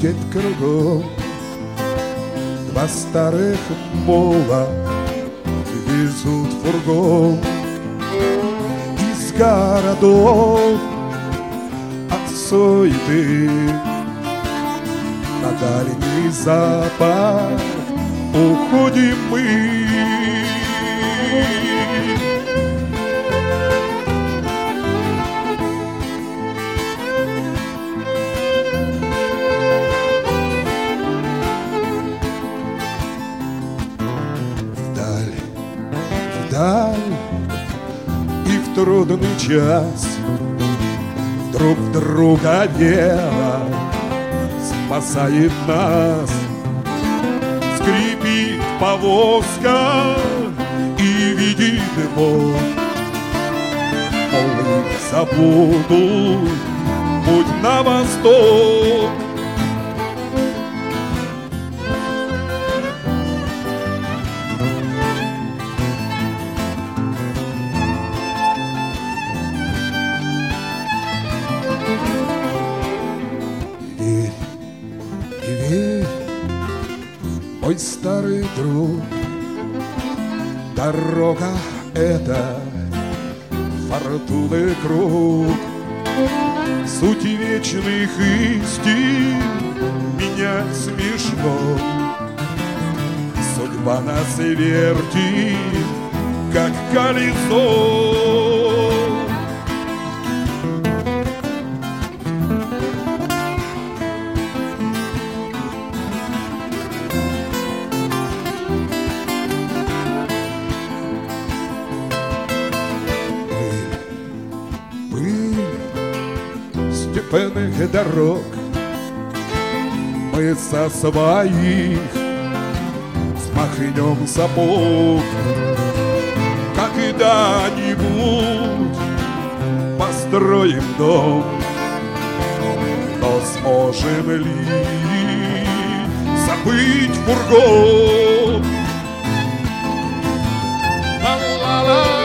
пустеть кругом. Два старых мола везут фургон из городов от суеты. На дальний запад уходим мы. Вдаль, и в трудный час друг друга вера спасает нас. Скрипит повозка и видит Бог, мол, их забудут путь на восток. Мой старый друг, дорога эта фортуны круг, суть вечных истин менять смешно. Судьба нас вертит, как колесо. Степенных дорог мы со своих смахнем сапог. Когда-нибудь построим дом, но сможем ли забыть фургон? Ла-ла-ла.